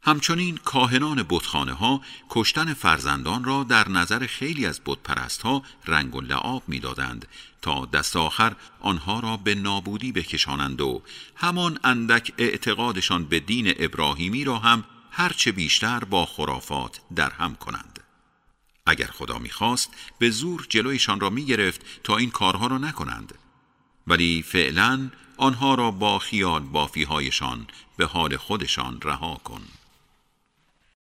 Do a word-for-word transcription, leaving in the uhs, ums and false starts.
همچنین کاهنان بتخانه ها کشتن فرزندان را در نظر خیلی از بتپرست ها رنگ و لعاب می دادند تا دست آخر آنها را به نابودی بکشانند و همان اندک اعتقادشان به دین ابراهیمی را هم هرچه بیشتر با خرافات درهم کنند. اگر خدا می خواست به زور جلویشان را می گرفت تا این کارها را نکنند، ولی فعلاً آنها را با خیال بافی هایشان به حال خودشان رها کن.